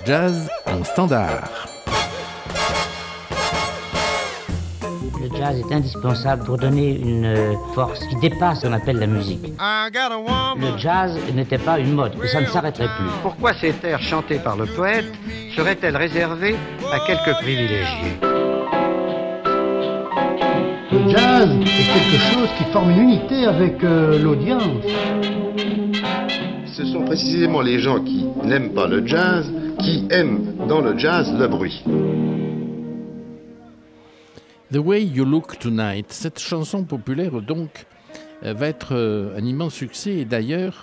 jazz en standard. Le jazz est indispensable pour donner une force qui dépasse ce qu'on appelle la musique. Le jazz n'était pas une mode et ça ne s'arrêterait plus. Pourquoi cette ère chantée par le poète serait-elle réservée à quelques privilégiés ? Le jazz est quelque chose qui forme une unité avec l'audience. Ce sont précisément les gens qui n'aiment pas le jazz qui aiment dans le jazz le bruit. The Way You Look Tonight, cette chanson populaire donc va être un immense succès et d'ailleurs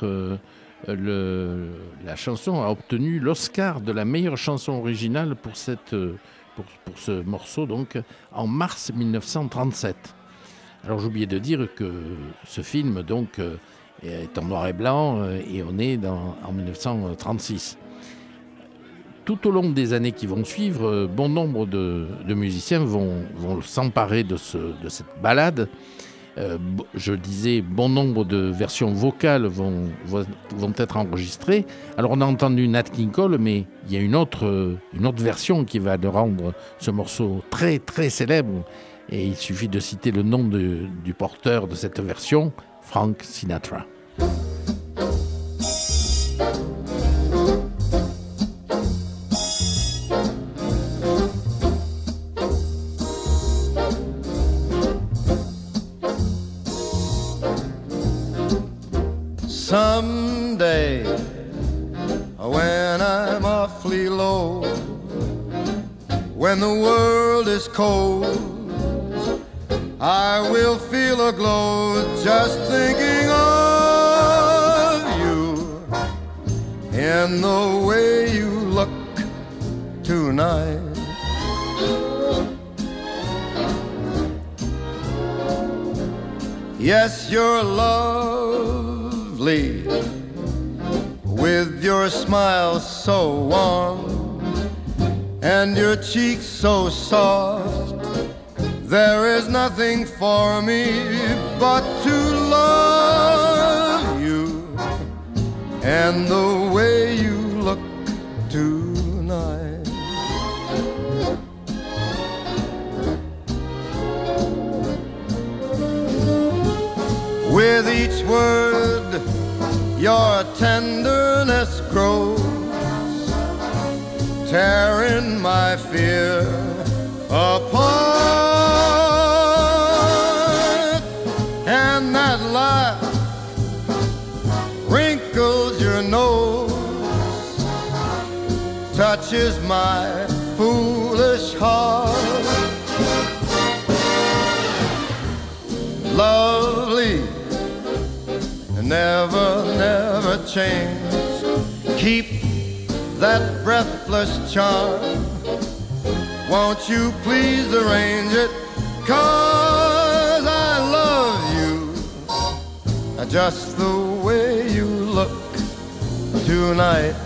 la chanson a obtenu l'Oscar de la meilleure chanson originale pour ce morceau donc en mars 1937. Alors j'ai oublié de dire que ce film donc est en noir et blanc et on est en 1936. Tout au long des années qui vont suivre, bon nombre de musiciens vont s'emparer de cette ballade. Je disais, bon nombre de versions vocales vont être enregistrées. Alors on a entendu Nat King Cole, mais il y a une autre version qui va rendre ce morceau très très célèbre. Et il suffit de citer le nom du porteur de cette version, Frank Sinatra. Someday, when I'm awfully low, when the world is cold, I will feel a glow just thinking of you in the way you look tonight. Yes, you're lovely with your smile so warm and your cheeks so soft. There is nothing for me but to love you and the way you look tonight. With each word your tenderness grows, tearing my fear apart. And that laugh wrinkles your nose, touches my foolish heart. Lovely, never, never change. Keep that breathless charm. Won't you please arrange it? 'Cause I love you just the way you look tonight.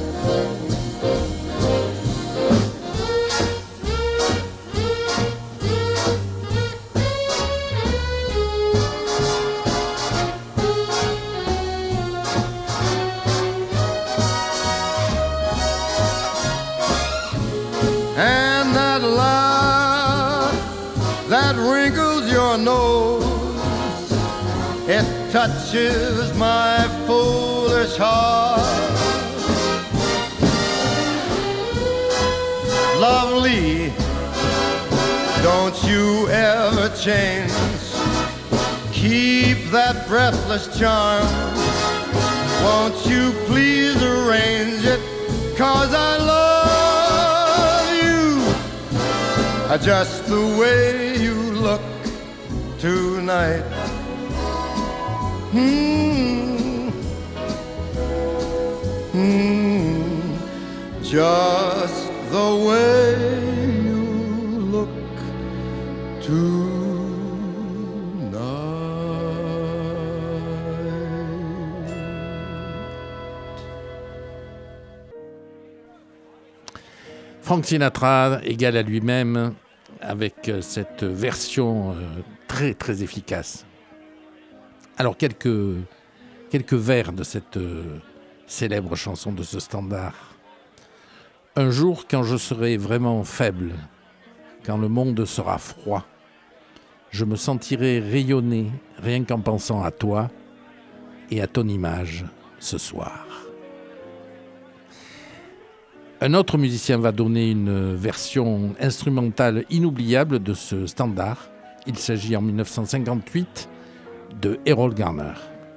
And that laugh that wrinkles your nose, it touches my foolish heart. Lovely, don't you ever change. Keep that breathless charm. Won't you please arrange it? 'Cause I love just the way you look tonight. Just the way you look Frank Sinatra égale à lui-même avec cette version très très efficace. Alors quelques vers de cette célèbre chanson, de ce standard. Un jour, quand je serai vraiment faible, quand le monde sera froid, je me sentirai rayonner rien qu'en pensant à toi et à ton image ce soir. Un autre musicien va donner une version instrumentale inoubliable de ce standard. Il s'agit en 1958 de Errol Garner.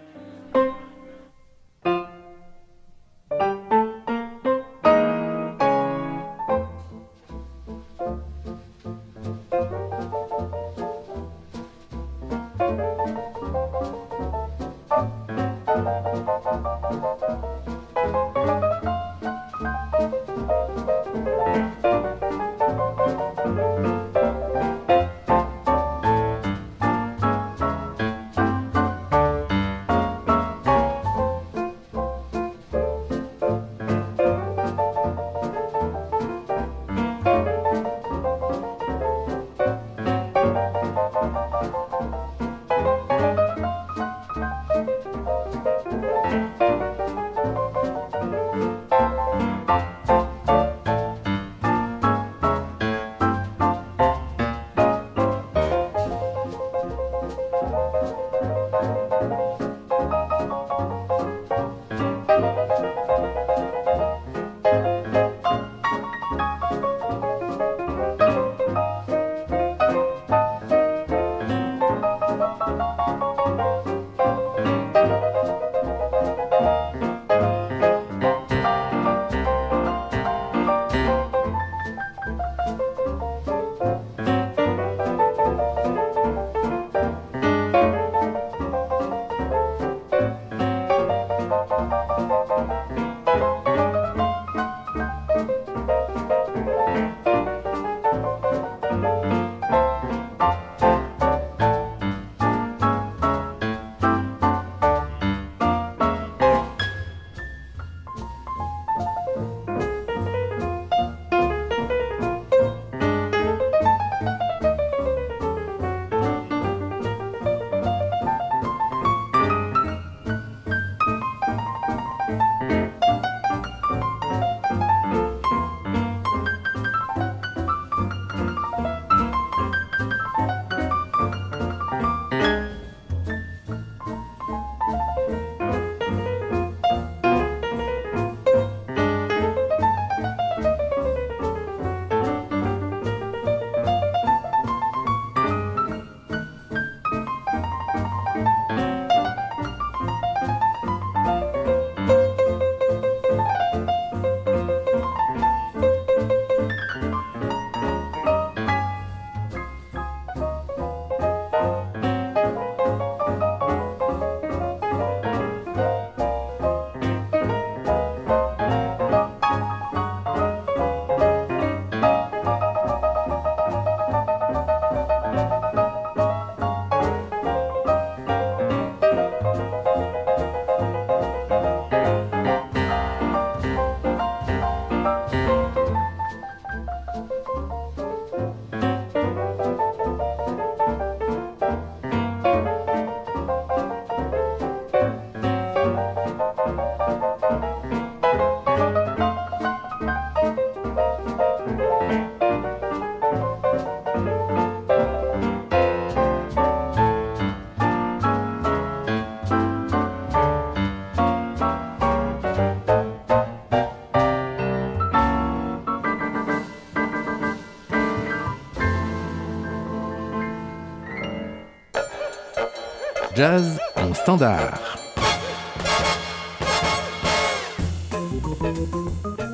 Jazz en standard.